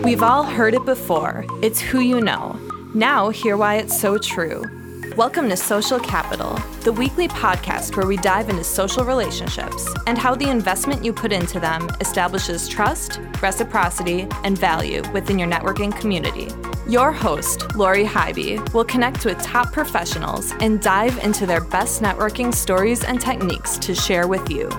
We've all heard it before. It's who you know. Now, hear why it's so true. Welcome to Social Capital, the weekly podcast where we dive into social relationships and how the investment you put into them establishes trust, reciprocity, and value within your networking community. Your host, Lori Hybe, will connect with top professionals and dive into their best networking stories and techniques to share with you.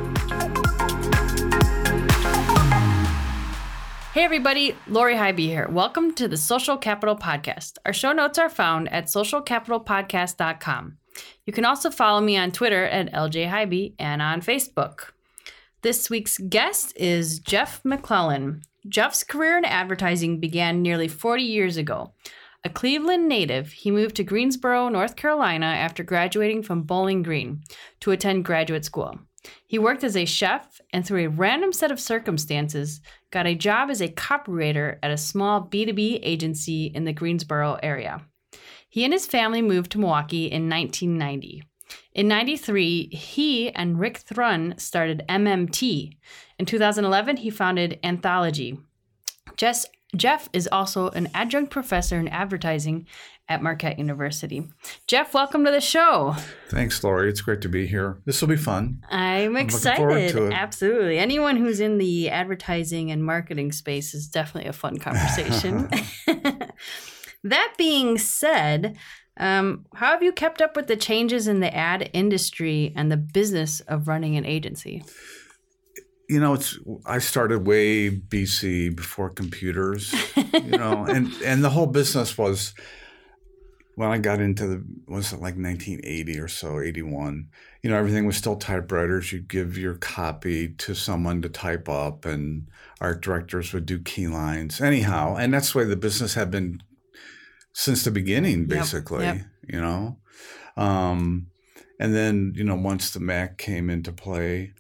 Hey everybody, Lori Hybe here. Welcome to the Social Capital Podcast. Our show notes are found at socialcapitalpodcast.com. You can also follow me on Twitter at LJHybe and on Facebook. This week's guest is Jeff McClellan. Jeff's career in advertising began nearly 40 years ago. A Cleveland native, he moved to Greensboro, North Carolina after graduating from Bowling Green to attend graduate school. He worked as a chef and through a random set of circumstances, got a job as a copywriter at a small B2B agency in the Greensboro area. He and his family moved to Milwaukee in 1990. In 93, he and Rick Thrun started MMT. In 2011, he founded Anthology. Jeff is also an adjunct professor in advertising at Marquette University. Jeff, welcome to the show. Thanks, Lori. It's great to be here. This will be fun. I'm excited. Looking forward to it. Absolutely. Anyone who's in the advertising and marketing space is definitely a fun conversation. That being said, how have you kept up with the changes in the ad industry and the business of running an agency? You know, I started way BC before computers, and the whole business was, when I got into was it like 1980 or so, 81, everything was still typewriters. You'd give your copy to someone to type up and art directors would do key lines. Anyhow, and that's the way the business had been since the beginning, basically, Yep. And then, once the Mac came into play,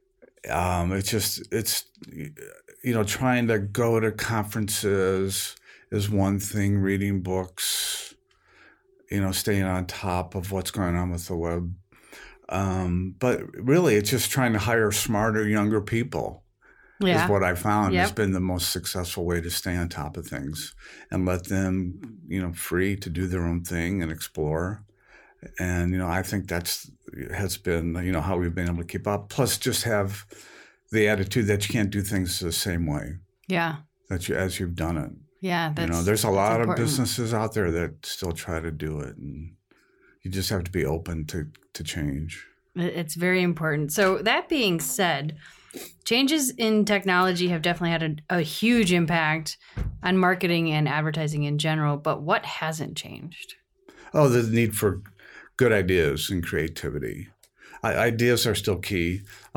it's trying to go to conferences is one thing, reading books, staying on top of what's going on with the web. But really, it's just trying to hire smarter, younger people is what I found has been the most successful way to stay on top of things and let them, free to do their own thing and explore. And, I think has been, how we've been able to keep up. Plus just have the attitude that you can't do things the same way. Yeah. As you've done it. Yeah. There's a lot of businesses out there that still try to do it. And you just have to be open to change. It's very important. So that being said, changes in technology have definitely had a huge impact on marketing and advertising in general. But what hasn't changed? Oh, the need for good ideas and creativity. Ideas are still key.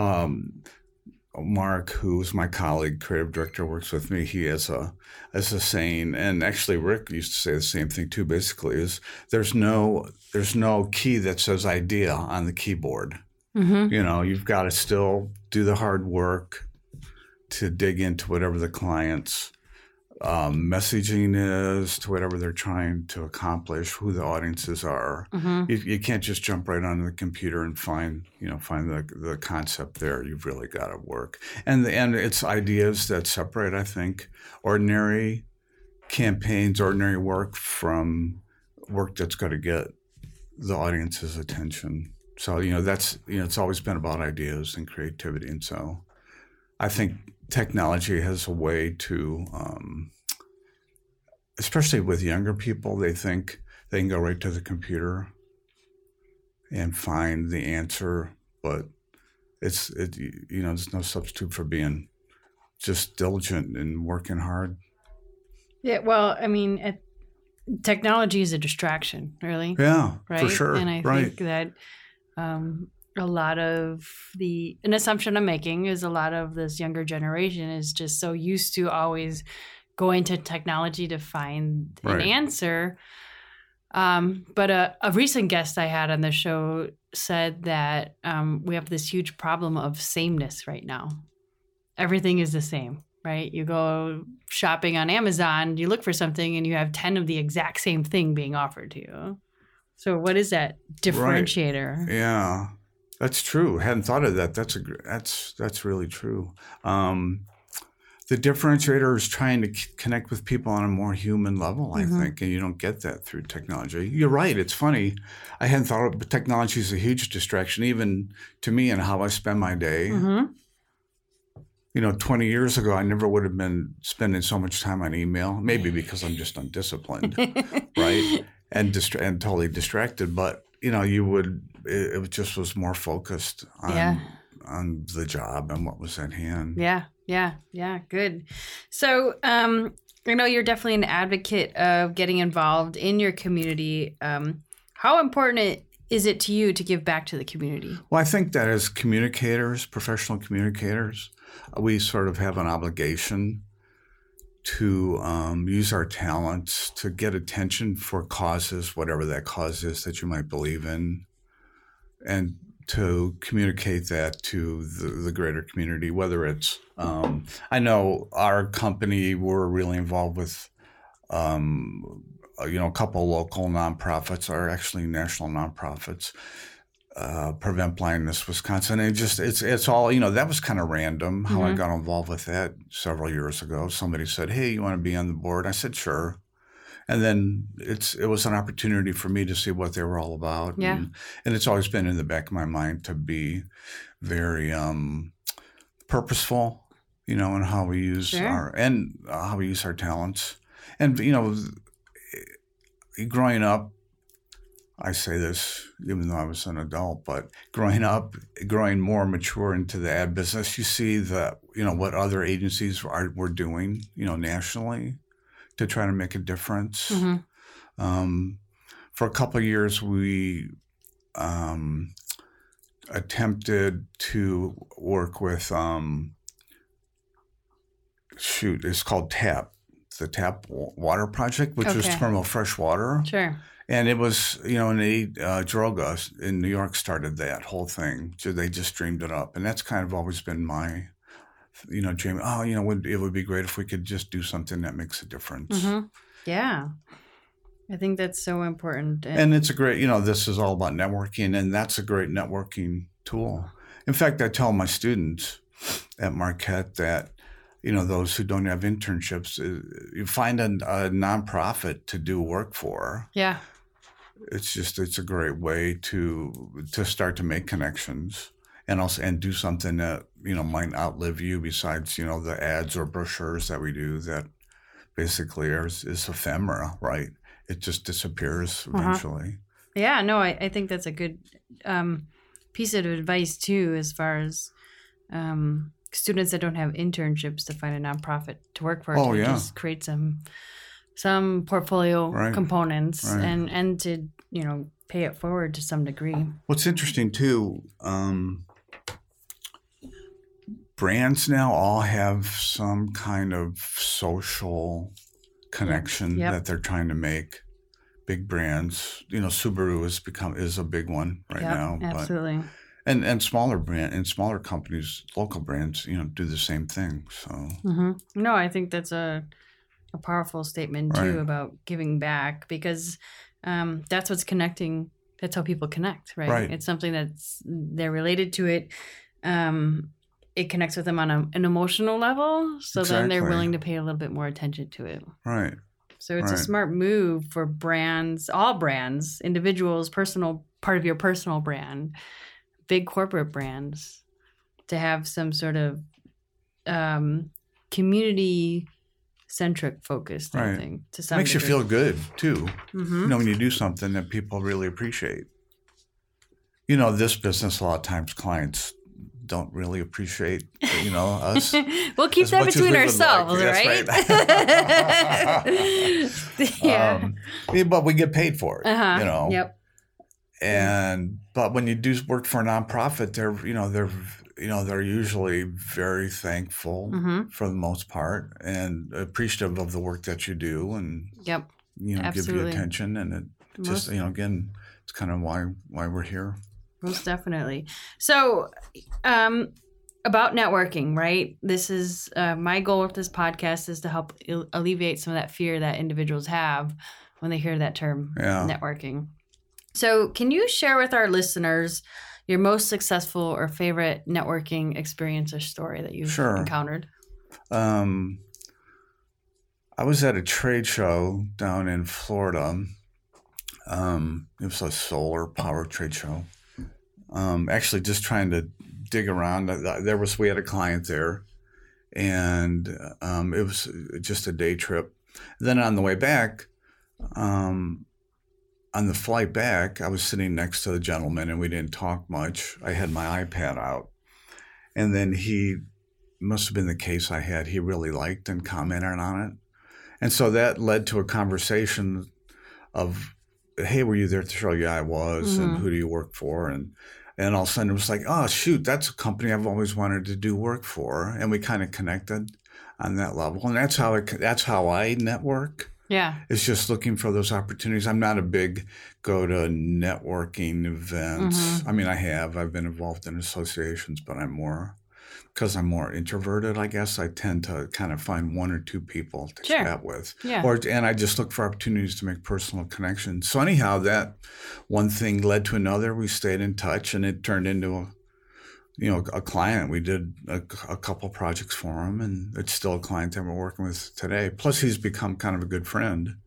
Mark, who's my colleague, creative director, works with me. He has a saying, and actually Rick used to say the same thing too. Basically, is there's no key that says idea on the keyboard. Mm-hmm. You've got to still do the hard work to dig into whatever the client's messaging is, to whatever they're trying to accomplish, who the audiences are. Mm-hmm. You can't just jump right onto the computer and find the concept there. You've really got to work. And it's ideas that separate, I think, ordinary campaigns, ordinary work from work that's going to get the audience's attention. So, it's always been about ideas and creativity. And so I think technology has a way to, especially with younger people, they think they can go right to the computer and find the answer, but there's no substitute for being just diligent and working hard. Yeah, well, I mean, technology is a distraction, really. Yeah, right? For sure. And I think that a lot of an assumption I'm making is a lot of this younger generation is just so used to always going to technology to find an answer. But a recent guest I had on the show said that we have this huge problem of sameness right now. Everything is the same, right? You go shopping on Amazon, you look for something, and you have 10 of the exact same thing being offered to you. So what is that differentiator? Right. Yeah. That's true. Hadn't thought of that. That's really true. the differentiator is trying to connect with people on a more human level, I think, and you don't get that through technology. You're right. It's funny. I hadn't thought of, but technology is a huge distraction, even to me and how I spend my day. 20 years ago, I never would have been spending so much time on email, maybe because I'm just undisciplined, right? And totally distracted. But, it just was more focused on the job and what was at hand. Yeah. Good. So, I know you're definitely an advocate of getting involved in your community. How important is it to you to give back to the community? Well, I think that as communicators, professional communicators, we sort of have an obligation to use our talents to get attention for causes, whatever that cause is that you might believe in, and to communicate that to the greater community, whether it's, I know our company, we're really involved with, a couple local nonprofits, or actually national nonprofits, Prevent Blindness Wisconsin. And it's all, that was kind of random how I got involved with that several years ago. Somebody said, hey, you want to be on the board? I said, sure. And then it was an opportunity for me to see what they were all about. Yeah. And it's always been in the back of my mind to be very purposeful, in how we use how we use our talents. And, growing up, I say this even though I was an adult, but growing more mature into the ad business, you see what other agencies were doing, nationally to try to make a difference. For a couple of years, we attempted to work with, it's called TAP, the Tap Water Project, which was to promote fresh water. Sure. And it was, Nate Droga in New York started that whole thing. So they just dreamed it up. And that's kind of always been my, dream. It would be great if we could just do something that makes a difference. Yeah. I think that's so important. And it's a great, this is all about networking, and that's a great networking tool. In fact, I tell my students at Marquette that, those who don't have internships, you find a nonprofit to do work for. Yeah. It's a great way to start to make connections and do something that, might outlive you besides, the ads or brochures that we do that basically is ephemera, right? It just disappears eventually. Yeah, no, I think that's a good piece of advice too, as far as students that don't have internships to find a nonprofit to work for. Just create some portfolio components and to, pay it forward to some degree. What's interesting too, brands now all have some kind of social connection that they're trying to make. Big brands, Subaru is a big one now. Absolutely. But, and smaller companies, local brands, do the same thing. So no, I think that's a powerful statement too about giving back, because that's what's connecting. That's how people connect, right? It's something they're related to it. It connects with them on an emotional level, so then they're willing to pay a little bit more attention to it. Right. So it's a smart move for brands, all brands, individuals, part of your personal brand, big corporate brands, to have some sort of community-centric focus, I think, to some Makes degree. You feel good, too, when you do something that people really appreciate. This business, a lot of times clients don't really appreciate, us. We'll keep that between ourselves, right? But we get paid for it, Yep. But when you do work for a nonprofit, they're usually very thankful for the most part and appreciative of the work that you do, and give you attention, and it just again, it's kind of why we're here. Most definitely. So, about networking, right? This is my goal with this podcast is to help alleviate some of that fear that individuals have when they hear that term, networking. So, can you share with our listeners your most successful or favorite networking experience or story that you've encountered? I was at a trade show down in Florida. It was a solar power trade show. Actually, just trying to dig around. We had a client there, and it was just a day trip. Then on the way back, on the flight back, I was sitting next to the gentleman, and we didn't talk much. I had my iPad out, and then he must have been the case I had. He really liked and commented on it, and so that led to a conversation of, "Hey, were you there at the show?" "Yeah, I was." "And who do you work for?" And all of a sudden it was like, "Oh, shoot, that's a company I've always wanted to do work for." And we kind of connected on that level. And that's how I network. Yeah. It's just looking for those opportunities. I'm not a big go to networking events. I mean, I've been involved in associations, but because I'm more introverted, I guess. I tend to kind of find one or two people to chat with. Yeah. And I just look for opportunities to make personal connections. So anyhow, that one thing led to another. We stayed in touch, and it turned into a client. We did a couple projects for him, and it's still a client that we're working with today. Plus, he's become kind of a good friend.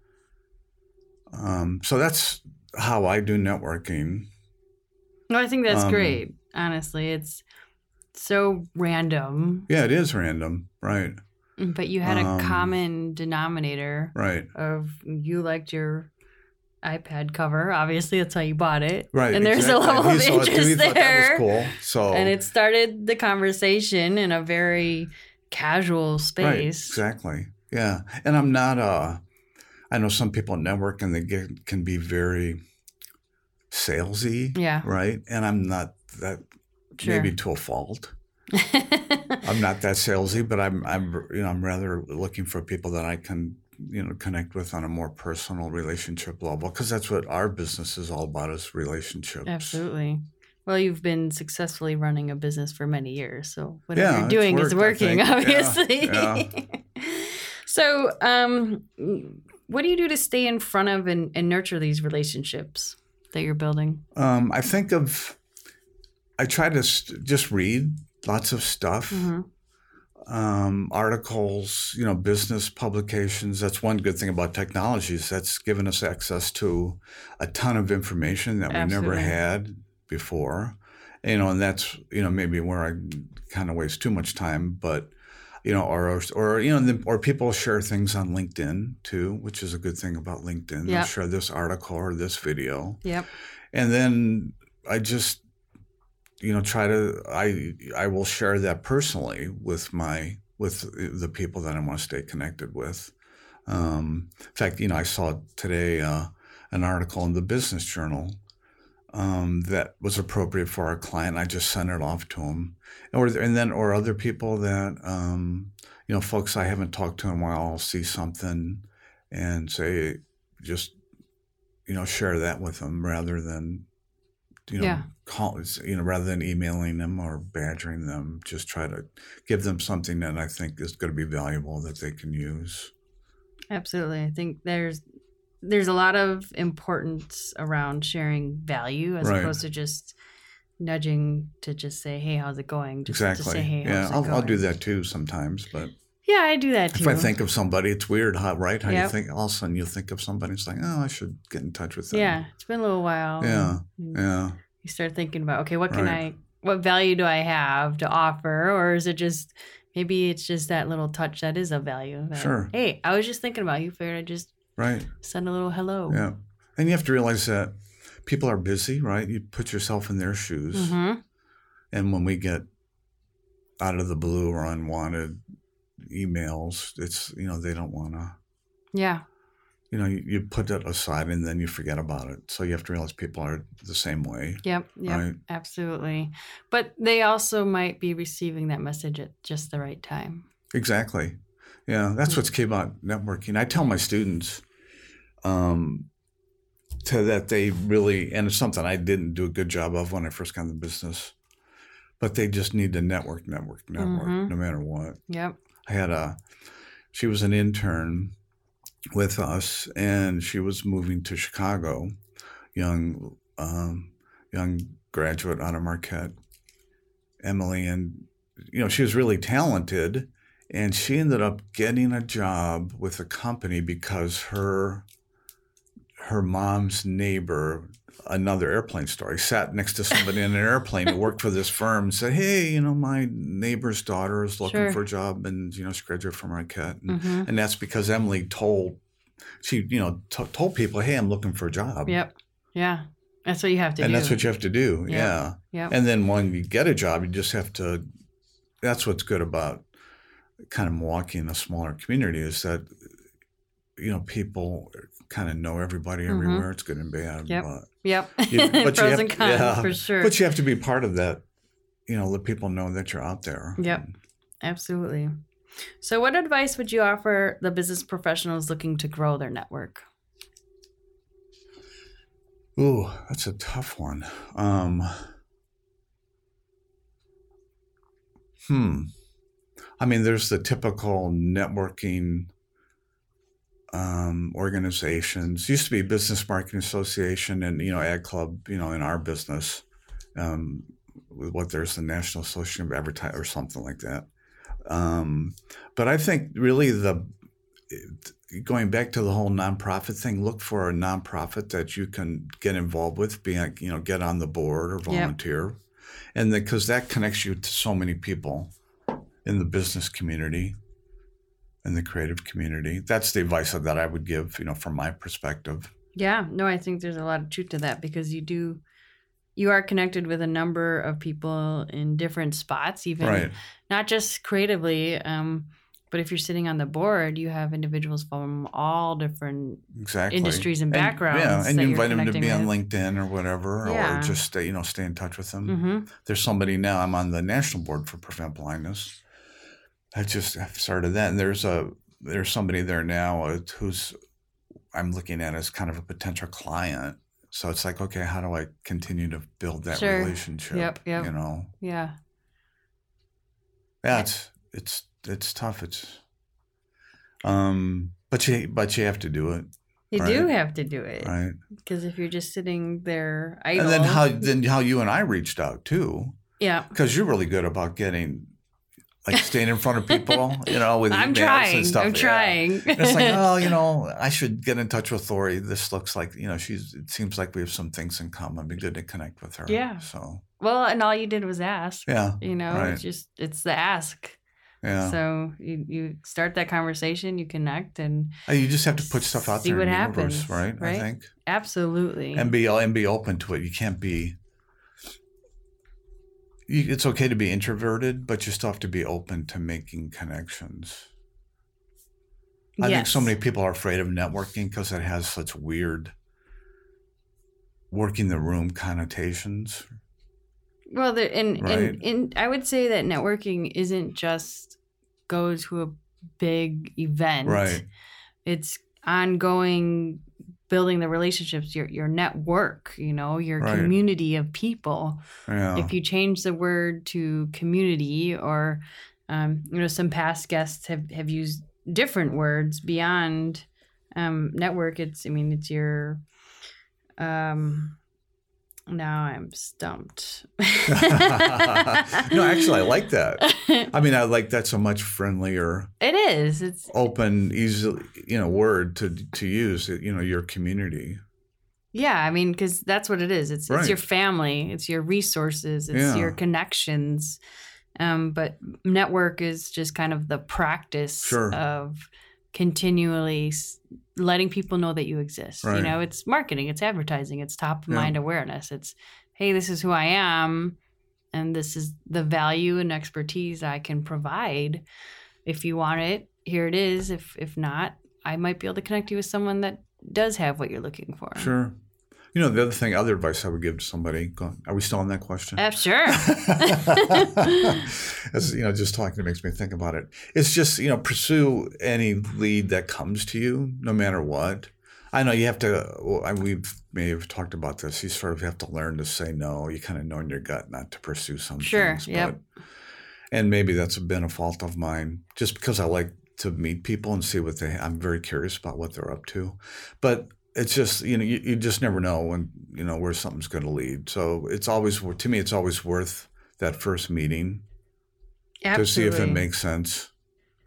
So that's how I do networking. No, I think that's great. Honestly, it's so random. Yeah, it is random, right? But you had a common denominator, right? Of you liked your iPad cover. Obviously, that's how you bought it, right? And there's a level of interest there. That was cool. So, and it started the conversation in a very casual space. Right, exactly. Yeah, and I'm not. I know some people network and can be very salesy. Yeah. Right, and I'm not that. Sure. Maybe to a fault. I'm not that salesy, but I'm rather looking for people that I can connect with on a more personal relationship level, because that's what our business is all about, is relationships. Absolutely. Well, you've been successfully running a business for many years, so whatever you're doing is working, obviously. Yeah. So, what do you do to stay in front of and nurture these relationships that you're building? I try to just read lots of stuff, articles, business publications. That's one good thing about technology, is that's given us access to a ton of information that we never had before. And that's, maybe where I kind of waste too much time, but, or people share things on LinkedIn too, which is a good thing about LinkedIn. Yep. They'll share this article or this video. Yep. And then I just, I will share that personally with the people that I want to stay connected with. In fact, I saw today an article in the Business Journal that was appropriate for our client. I just sent it off to him, or other people that folks I haven't talked to in a while. I'll see something and say, just share that with them rather than. Rather than emailing them or badgering them, just try to give them something that I think is going to be valuable that they can use. Absolutely. I think there's a lot of importance around sharing value as opposed to just nudging to just say, "Hey, how's it going?" Just exactly. To say, "Hey, how's it going?" I'll do that too sometimes, but. Yeah, I do that too. If I think of somebody, it's weird, right? How you think all of a sudden you think of somebody, it's like, oh, I should get in touch with them. Yeah, it's been a little while. Yeah. You start thinking about, okay, what value do I have to offer? Or is it just, maybe it's just that little touch that is of value. Sure. Hey, I was just thinking about you. Figured I'd just send a little hello. Yeah. And you have to realize that people are busy, right? You put yourself in their shoes. Mm-hmm. And when we get out of the blue or unwanted emails, it's, they don't want to. Yeah. You put that aside and then you forget about it. So you have to realize people are the same way. Yep, right? Absolutely. But they also might be receiving that message at just the right time. Exactly. Yeah, that's what's key about networking. I tell my students that they really, and it's something I didn't do a good job of when I first got in the business, but they just need to network, no matter what. Yep. She was an intern with us, and she was moving to Chicago, young graduate out of Marquette, Emily, and she was really talented, And she ended up getting a job with a company because her mom's neighbor, another airplane story, sat next to somebody in an airplane who worked for this firm and said, hey, my neighbor's daughter is looking for a job and, she graduated from Marquette. And that's because Emily told people, hey, I'm looking for a job. Yep. Yeah. That's what you have to do. And that's what you have to do. Yep. Yeah. Yep. And then when you get a job, you just have to, that's what's good about kind of Milwaukee in a smaller community is that, people kind of know everybody everywhere. It's good and bad. Yep. But Pros and cons, for sure. But you have to be part of that, let people know that you're out there. Yep. Absolutely. So what advice would you offer the business professionals looking to grow their network? Ooh, that's a tough one. There's the typical networking organizations. Used to be Business Marketing Association and, Ad Club, in our business. There's the National Association of Advertising or something like that. But I think really going back to the whole nonprofit thing, look for a nonprofit that you can get involved with, get on the board or volunteer. Yep. And because that connects you to so many people in the business community and the creative community. That's the advice that I would give, from my perspective. Yeah, no, I think there's a lot of truth to that because you are connected with a number of people in different spots, even not just creatively, but if you're sitting on the board, you have individuals from all different industries and backgrounds. And you invite them to be on LinkedIn or whatever, or just stay in touch with them. Mm-hmm. There's somebody now, I'm on the national board for Prevent Blindness. I've started that, and there's somebody there now who's I'm looking at as kind of a potential client. So it's like, okay, how do I continue to build that relationship? Yep. Yeah. Yeah, it's tough. It's but you have to do it. You do have to do it, right? Because if you're just sitting there idle, and then how you and I reached out too. Yeah, because you're really good about staying in front of people, with emails and stuff. I'm trying. And it's like, I should get in touch with Lori. This looks like, it seems like we have some things in common. It'd be good to connect with her. Yeah. So. Well, and all you did was ask. Yeah. Right. It's the ask. Yeah. So you start that conversation, you connect, and you just have to put stuff out there in the universe, happens, right? I think. Absolutely. And be open to it. You can't be. It's okay to be introverted, but you still have to be open to making connections. I think so many people are afraid of networking because it has such weird working the room connotations. Well, and I would say that networking isn't just go to a big event. Right. It's ongoing building the relationships, your network, your community of people. Yeah. If you change the word to community or, some past guests have used different words beyond network. It's your, now I'm stumped. No, actually, I like that. I like that so much friendlier. It is. It's open, easy, word to use. Your community. Yeah, because that's what it is. It's your family. It's your resources. It's your connections. But network is just kind of the practice of continually letting people know that you exist. Right. It's marketing, it's advertising, it's top of mind awareness. It's, hey, this is who I am, and this is the value and expertise I can provide. If you want it, here it is. If not, I might be able to connect you with someone that does have what you're looking for. Sure. The other advice I would give to somebody, are we still on that question? Sure. As, just talking makes me think about it. It's just, pursue any lead that comes to you, no matter what. I know you have to, we may have talked about this. You sort of have to learn to say no. You kind of know in your gut not to pursue some things. Yep. And maybe that's been a fault of mine, just because I like to meet people and see I'm very curious about what they're up to. But it's just, you just never know when, where something's going to lead. So it's always worth that first meeting. Absolutely. To see if it makes sense.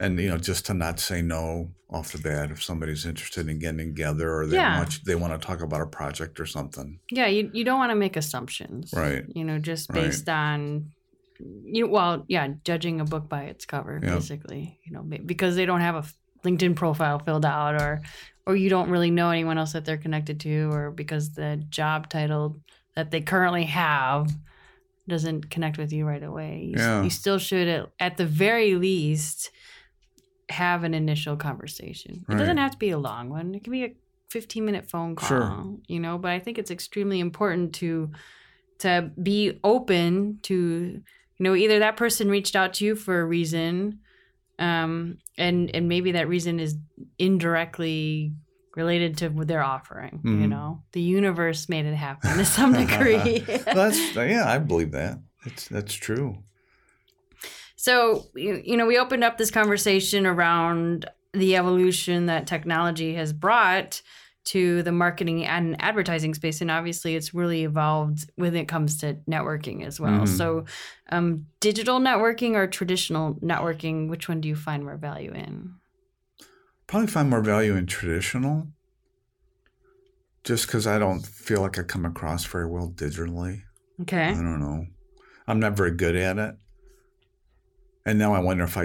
And, just to not say no off the bat if somebody's interested in getting together or they want to talk about a project or something. Yeah, you don't want to make assumptions. Right. Just based on, judging a book by its cover, basically. Because they don't have a LinkedIn profile filled out or you don't really know anyone else that they're connected to, or because the job title that they currently have doesn't connect with you right away. You still should, at the very least, have an initial conversation. It doesn't have to be a long one. It can be a 15-minute phone call, but I think it's extremely important to be open to, either that person reached out to you for a reason, and maybe that reason is indirectly related to what they're offering. The universe made it happen to some degree. I believe that. That's true. So, we opened up this conversation around the evolution that technology has brought to the marketing and advertising space. And obviously, it's really evolved when it comes to networking as well. So, digital networking or traditional networking, which one do you find more value in? Probably find more value in traditional, just because I don't feel like I come across very well digitally. Okay. I don't know. I'm not very good at it. And now I wonder if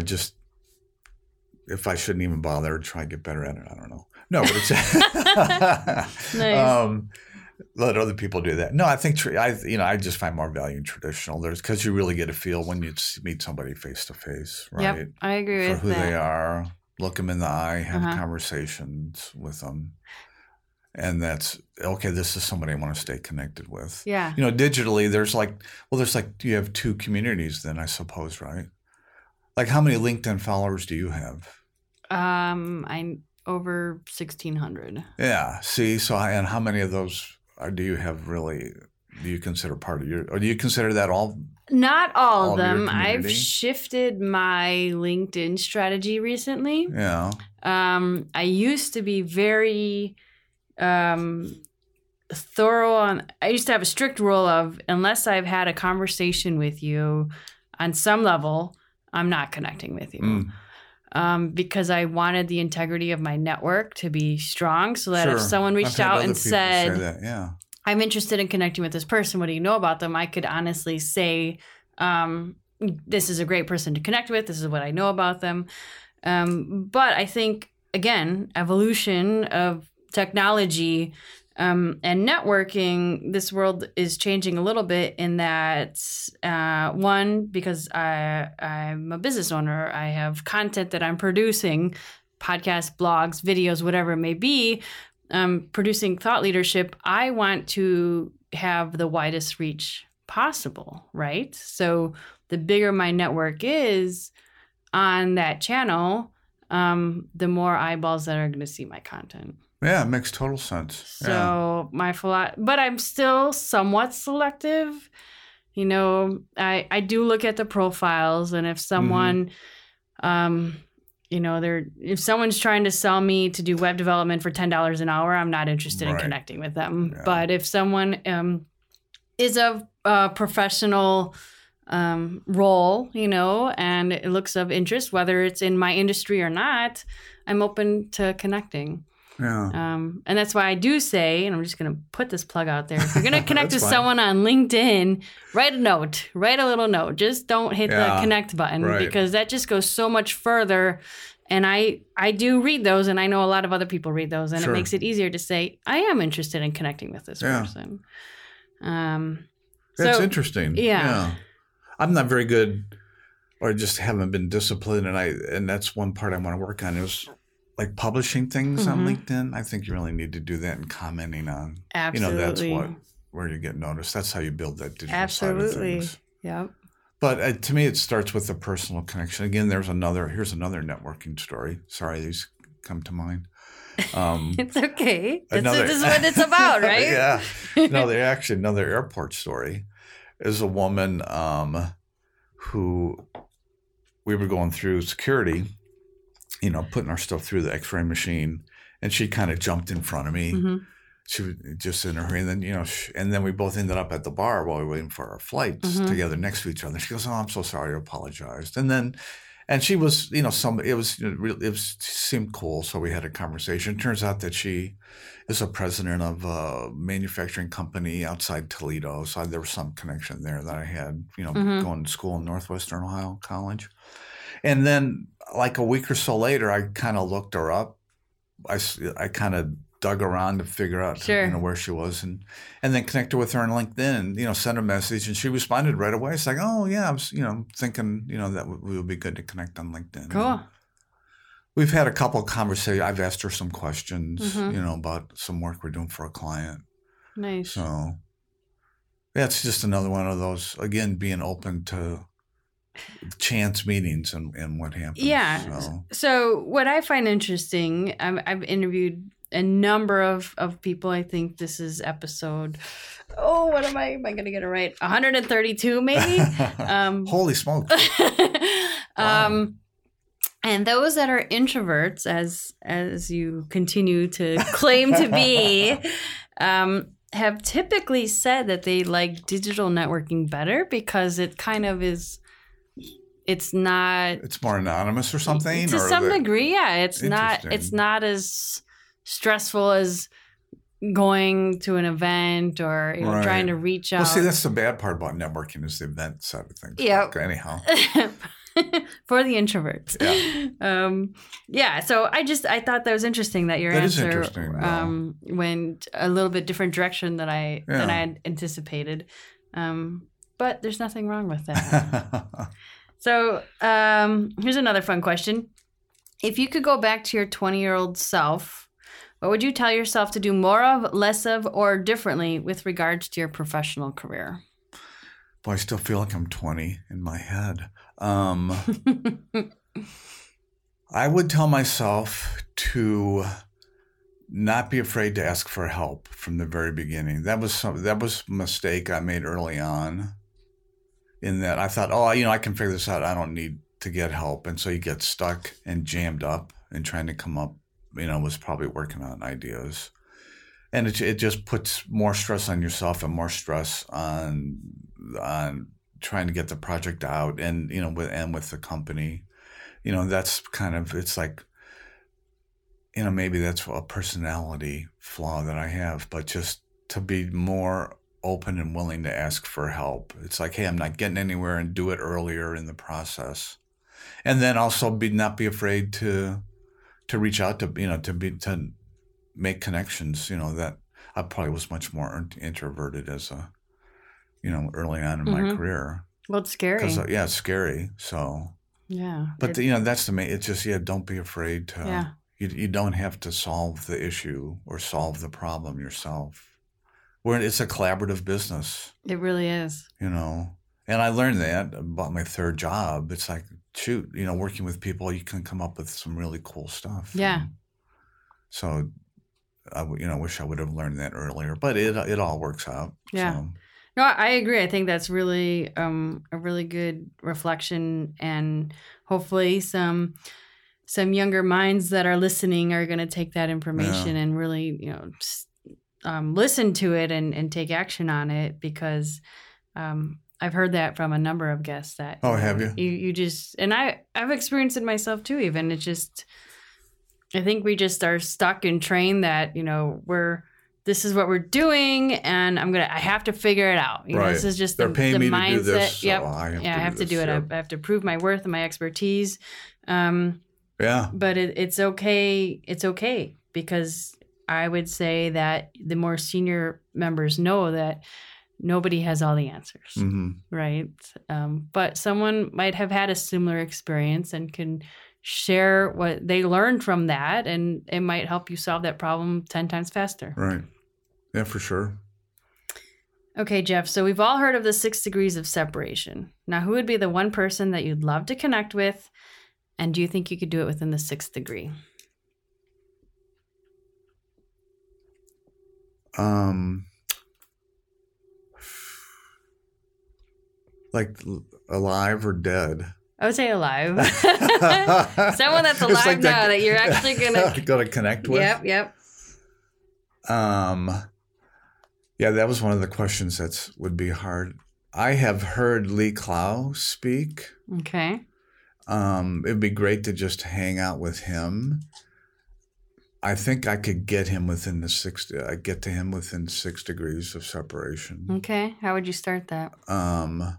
I shouldn't even bother to try to get better at it. I don't know. No, but it's nice. Let other people do that. No, I think I just find more value in traditional. Because you really get a feel when you meet somebody face to face, right? Yep, I agree with that. For who they are, look them in the eye, have conversations with them. And that's, okay, this is somebody I want to stay connected with. Yeah. Digitally, there's you have two communities then, I suppose, right? Like, how many LinkedIn followers do you have? I'm over 1,600. Yeah. See, and how many of those do you have really, do you consider part of or do you consider that all? Not all of them. I've shifted my LinkedIn strategy recently. Yeah. I used to be very thorough I used to have a strict rule of, unless I've had a conversation with you on some level, I'm not connecting with you. Because I wanted the integrity of my network to be strong, so that if someone reached out and said, I'm interested in connecting with this person, what do you know about them? I could honestly say, this is a great person to connect with. This is what I know about them. But I think, again, evolution of technology and networking, this world is changing a little bit in that, one, because I'm a business owner, I have content that I'm producing, podcasts, blogs, videos, whatever it may be, producing thought leadership. I want to have the widest reach possible, right? So the bigger my network is on that channel, the more eyeballs that are going to see my content. Yeah, it makes total sense. So but I'm still somewhat selective. I do look at the profiles, and if someone, if someone's trying to sell me to do web development for $10 an hour, I'm not interested in connecting with them. Yeah. But if someone is a professional role, and it looks of interest, whether it's in my industry or not, I'm open to connecting. Yeah. And that's why I do say, and I'm just going to put this plug out there, if you're going to connect with someone on LinkedIn, write a little note. Just don't hit the connect button, because that just goes so much further. And I do read those, and I know a lot of other people read those, and it makes it easier to say, I am interested in connecting with this person. That's interesting. Yeah. I'm not very good, or just haven't been disciplined, and that's one part I want to work on is like publishing things on LinkedIn. I think you really need to do that and commenting on. Absolutely. That's where you get noticed. That's how you build that digital side of things. Yep. But to me, it starts with the personal connection. Again, here's another networking story. Sorry, these come to mind. It's okay. This is what it's about, right? Yeah. Another airport story is a woman who we were going through security, putting our stuff through the X-ray machine, and she kind of jumped in front of me. Mm-hmm. She was just in a hurry, and then and then we both ended up at the bar while we were waiting for our flights together next to each other. She goes, "Oh, I'm so sorry," I apologized, and then And she was, you know, it seemed cool. So we had a conversation. Turns out that she is a president of a manufacturing company outside Toledo. So there was some connection there that I had, you know, going to school in Northwestern Ohio College. And then like a week or so later, I kind of looked her up. I kind of dug around to figure out you know, where she was and then connected with her on LinkedIn, you know, sent a message and she responded right away. It's like, oh yeah, I was, you know, thinking, you know, that we would be good to connect on LinkedIn. Cool. And we've had a couple of conversations. I've asked her some questions, you know, about some work we're doing for a client. Nice. So yeah, it's just another one of those, again, being open to chance meetings and what happens. Yeah. So what I find interesting, I've interviewed a number of people. I think this is episode, what am I going to get it right? 132 maybe? Holy smokes. Wow. And those that are introverts, as you continue to claim to be, have typically said that they like digital networking better because it kind of is... It's more anonymous or something? To some degree, yeah. It's not as stressful as going to an event or you know, trying to reach out. Well, see, that's the bad part about networking is the event side of things. Yeah. Anyhow. For the introverts. Yeah. So I thought that was interesting that your answer went a little bit different direction than I had anticipated. But there's nothing wrong with that. So here's another fun question. If you could go back to your 20-year-old self, what would you tell yourself to do more of, less of, or differently with regards to your professional career? Boy, I still feel like I'm 20 in my head. I would tell myself to not be afraid to ask for help from the very beginning. That was a mistake I made early on. In that I thought, I can figure this out. I don't need to get help. And so you get stuck and jammed up and trying to come up, was probably working on ideas. And it just puts more stress on yourself and more stress on trying to get the project out and, with the company. That's kind of, it's like, maybe that's a personality flaw that I have, but just to be more open and willing to ask for help. It's like, hey, I'm not getting anywhere, and do it earlier in the process. And then also not be afraid to reach out to make connections. That I probably was much more introverted as early on in my career. Well, it's scary. It's scary. So yeah, but that's the main. It's just don't be afraid to. Yeah. You don't have to solve the issue or solve the problem yourself. It's a collaborative business. It really is. And I learned that about my third job. It's like, shoot, working with people, you can come up with some really cool stuff. Yeah. And so I wish I would have learned that earlier, but it all works out. Yeah. So. No, I agree. I think that's really a really good reflection, and hopefully some younger minds that are listening are going to take that information and really, listen to it and take action on it, because I've heard that from a number of guests that. Oh, have you? You just, and I've experienced it myself too. Even it's just, I think we just are stuck and trained that this is what we're doing, and I have to figure it out. Right. This is just They're paying me mindset. To do this, so yep. I have to do it. Yep. I have to prove my worth and my expertise. Yeah. But it's okay. It's okay, because I would say that the more senior members know that nobody has all the answers, right? But someone might have had a similar experience and can share what they learned from that, and it might help you solve that problem 10 times faster. Right. Yeah, for sure. Okay, Jeff, so we've all heard of the 6 degrees of separation. Now, who would be the one person that you'd love to connect with, and do you think you could do it within the 6th degree? Like alive or dead? I would say alive. Someone that's alive like now that you're actually gonna connect with. Yep. Yeah, that was one of the questions would be hard. I have heard Lee Clow speak. Okay. It'd be great to just hang out with him. I think I could get him within get to him within 6 degrees of separation. Okay. How would you start that? In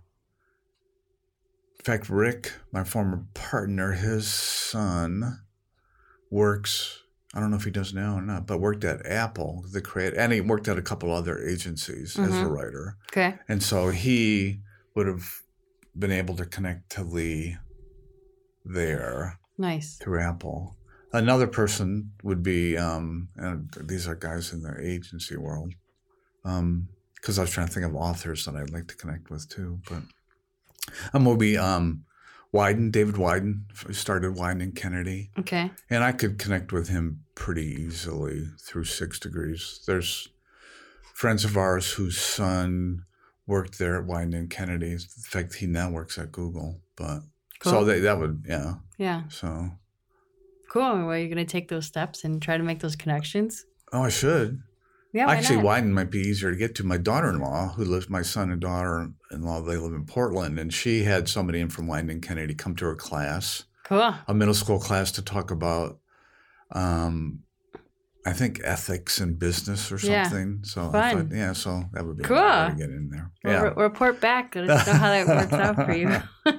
fact, Rick, my former partner, his son works, I don't know if he does now or not, but worked at Apple, and he worked at a couple other agencies as a writer. Okay. And so he would have been able to connect to Lee there. Nice. Through Apple. Another person would be, and these are guys in the agency world, because I was trying to think of authors that I'd like to connect with too. But would be Wyden, David Wyden, who started Wyden & Kennedy. Okay. And I could connect with him pretty easily through 6 degrees. There's friends of ours whose son worked there at Wyden & Kennedy. In fact, he now works at Google. But cool. So that would, yeah. Yeah. So. Cool. Well, you're going to take those steps and try to make those connections? Oh, I should. Yeah, actually, Wyden might be easier to get to. My daughter-in-law, my son and daughter-in-law, they live in Portland, and she had somebody in from Wyden & Kennedy come to her class. Cool. A middle school class to talk about, I think, ethics in business or something. So fun. So that would be cool. a way to get in there. Well, yeah. Report back. Let us know how that works out for you.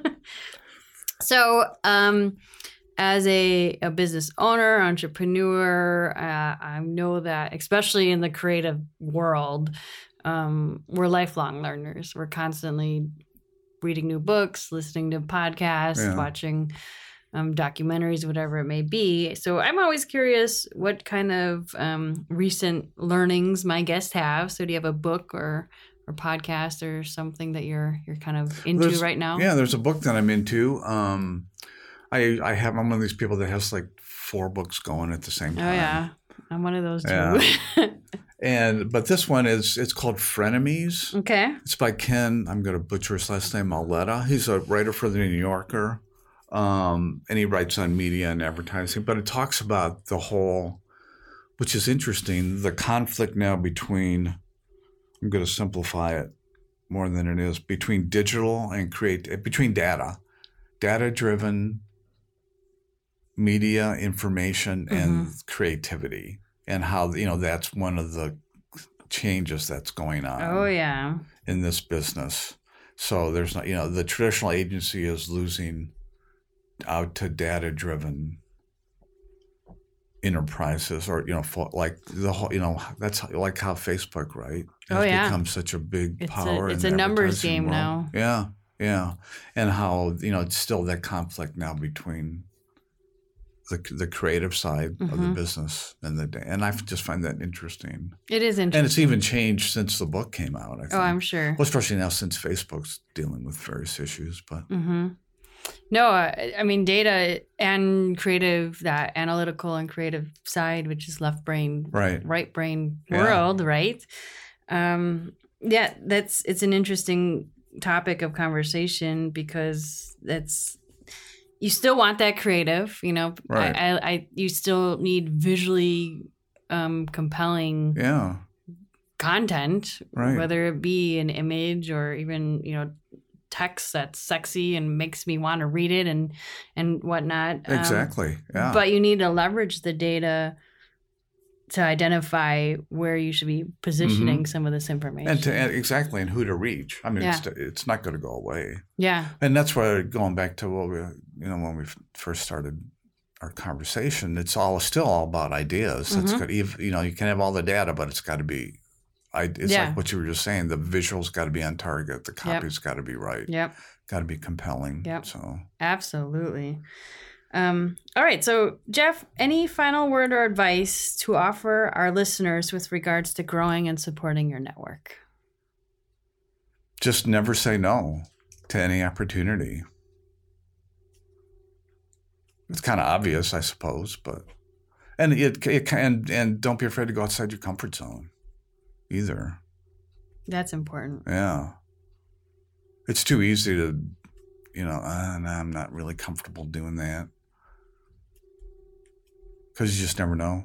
So, as a business owner, entrepreneur, I know that, especially in the creative world, we're lifelong learners. We're constantly reading new books, listening to podcasts, watching documentaries, whatever it may be. So I'm always curious what kind of recent learnings my guests have. So do you have a book or podcast or something that you're kind of into right now? Yeah, there's a book that I'm into. I'm one of these people that has like 4 books going at the same time. Oh yeah, I'm one of those too. Yeah. But this one it's called Frenemies. Okay. It's by Ken. I'm going to butcher his last name, Mauletta. He's a writer for the New Yorker, and he writes on media and advertising. But it talks about the whole, which is interesting, the conflict now between. I'm going to simplify it more than it is, between digital and between data-driven media, information, and creativity, and how that's one of the changes that's going on. Oh yeah, in this business. So there's not, the traditional agency is losing out to data-driven enterprises, or like the whole, that's like how Facebook, right? Has become such a big power. It's a numbers game world. now. Yeah, and how it's still that conflict now between the creative side of the business and I just find that interesting. It is interesting, and it's even changed since the book came out. I think. Oh, I'm sure. Well, especially now since Facebook's dealing with various issues, but. No, I mean, data and creative, that analytical and creative side, which is left brain, right brain world, right? It's an interesting topic of conversation because you still want that creative, Right. You still need visually compelling content, right. whether it be an image or even, text that's sexy and makes me want to read it and whatnot. Exactly. Yeah. But you need to leverage the data to identify where you should be positioning some of this information. And who to reach. I mean, it's not going to go away. Yeah. And that's why, going back to what when we first started our conversation, it's still all about ideas. It's got, you can have all the data, but it's got to be. It's like what you were just saying. The visual's got to be on target. The copy's got to be right. Yep. Got to be compelling. Yep. So absolutely. All right. So Jeff, any final word or advice to offer our listeners with regards to growing and supporting your network? Just never say no to any opportunity. It's kind of obvious, I suppose, but and don't be afraid to go outside your comfort zone. Either. That's important. Yeah. It's too easy to, I'm not really comfortable doing that. Because you just never know.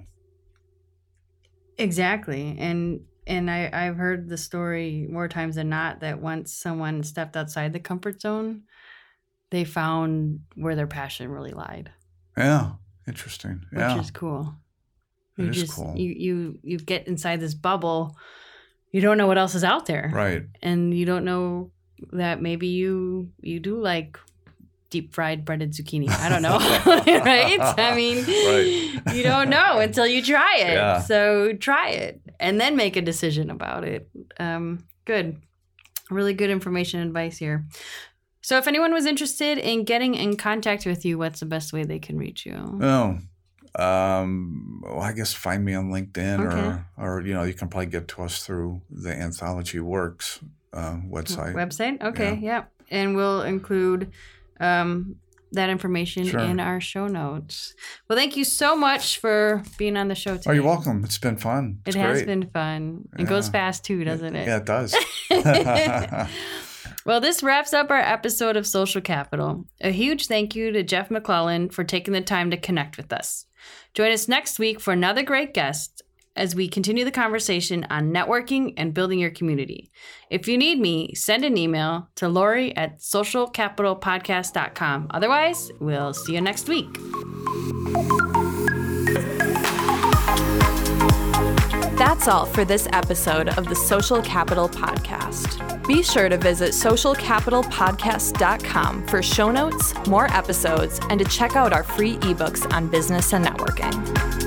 Exactly. And I've heard the story more times than not that once someone stepped outside the comfort zone, they found where their passion really lied. Yeah. Interesting. Yeah. Which is cool. It is cool. You get inside this bubble. You don't know what else is out there. Right. And you don't know that maybe you do like deep fried breaded zucchini. I don't know. Right? I mean, right. You don't know until you try it. Yeah. So try it and then make a decision about it. Good. Really good information and advice here. So if anyone was interested in getting in contact with you, what's the best way they can reach you? Oh, well, I guess find me on LinkedIn or you can probably get to us through the Anthology Works website. Okay. Yeah. And we'll include that information in our show notes. Well, thank you so much for being on the show today. Oh, you're welcome. It's been fun. It has been fun. It goes fast too, doesn't it? Yeah, it does. Well, this wraps up our episode of Social Capital. A huge thank you to Jeff McClellan for taking the time to connect with us. Join us next week for another great guest as we continue the conversation on networking and building your community. If you need me, send an email to Lori@socialcapitalpodcast.com. Otherwise, we'll see you next week. That's all for this episode of the Social Capital Podcast. Be sure to visit socialcapitalpodcast.com for show notes, more episodes, and to check out our free ebooks on business and networking.